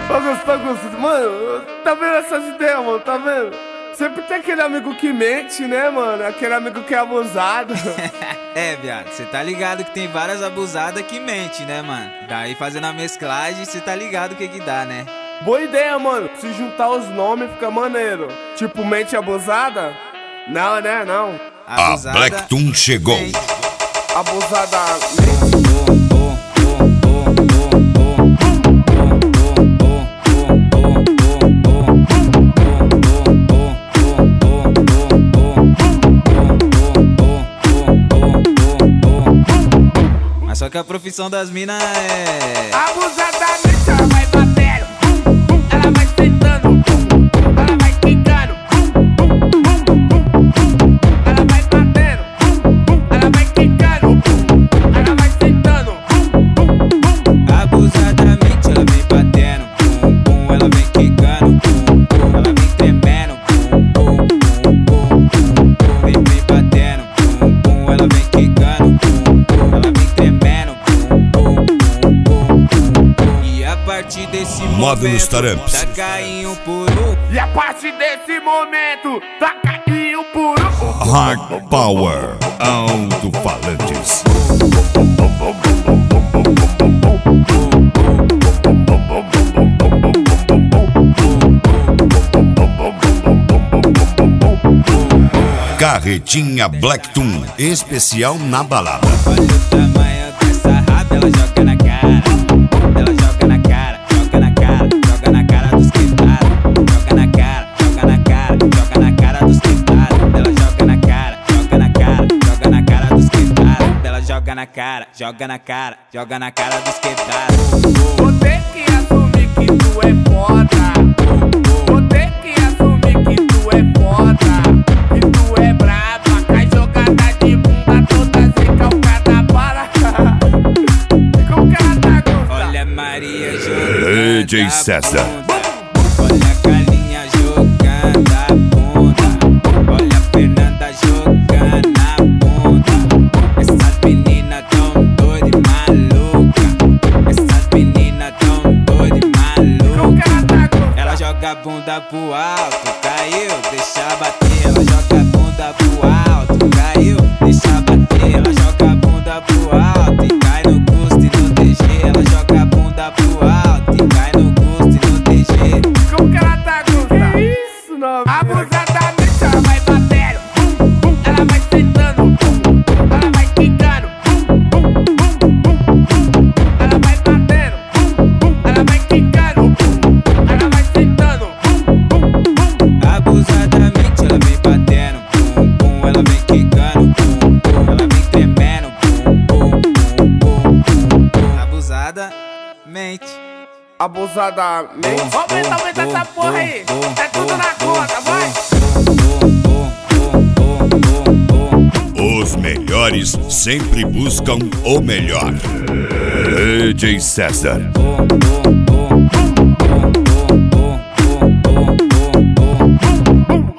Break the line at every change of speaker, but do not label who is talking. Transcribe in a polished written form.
Augusto, mano, tá vendo essas ideias, mano, tá vendo? Sempre tem aquele amigo que mente, né, mano? Aquele amigo que é abusado.
É, viado, cê tá ligado que tem várias abusadas que mente, né, mano? Daí fazendo a mesclagem, cê tá ligado o que que dá, né?
Boa ideia, mano. Se juntar os nomes fica maneiro. Tipo, mente abusada? Não, né? Não.
Abusada, a Blacktoon chegou.
Mente.
Abusada.
Mas só que a profissão das minas é...
Abusadamente ela vai batendo, ela vai sentando, ela vai quicando, ela vai batendo, ela vai quicando, ela vai sentando.
Abusadamente ela vem batendo, ela vem quicando, ela vem tremendo, vem batendo, ela vem quicando, ela vem tremendo. E a partir desse
Modo nos
momento,
taramps.
tá caindo por um.
E a partir desse momento, tá caindo por um.
Hard Power Alto-Falantes. Carretinha Blacktoon, especial na balada.
Olha o tamanho dessa raba, ela joga na cara. Ela joga na cara, joga na cara, joga na cara dos quebrados. Joga na cara, joga na cara, joga na cara dos quebrados. Ela joga na cara, joga na cara, joga na cara dos quebrados. Ela joga na cara, joga na cara, joga na cara dos quebrados.
Vou ter que assumir que tu é foda. Vou ter que assumir que tu é foda. Que tu é braba, cai jogada de bunda toda recalcada para. Como que ela tá gostosa?
Olha Maria jogando
DJ
a
César.
bunda. Olha a Carlinha jogando a bunda. Olha a Fernanda jogando a bunda. Essas meninas tão doidas e maluca. Essas meninas tão doidas e maluca.
Como que ela tá gostosa?
Ela joga a bunda pro alto, caiu, deixa bater. Ela joga a bunda pro alto, caiu, deixa bater. Ela joga a bunda pro alto e cai no custo e no DG. Ela joga a bunda pro alto e cai no custo e no DG.
Como que ela tá gostosa? Que isso, não? Abusadamente ela vai batendo, ela vai sentando, ela vai quicando, ela vai batendo, ela vai quicando, ela vai sentando.
Abusadamente ela vem batendo, ela vem quicando, ela vem tremendo, Abusada, mente.
Abusadamente. Aumenta essa porra aí. É tudo na conta, vai.
Os melhores sempre buscam o melhor. DJ César.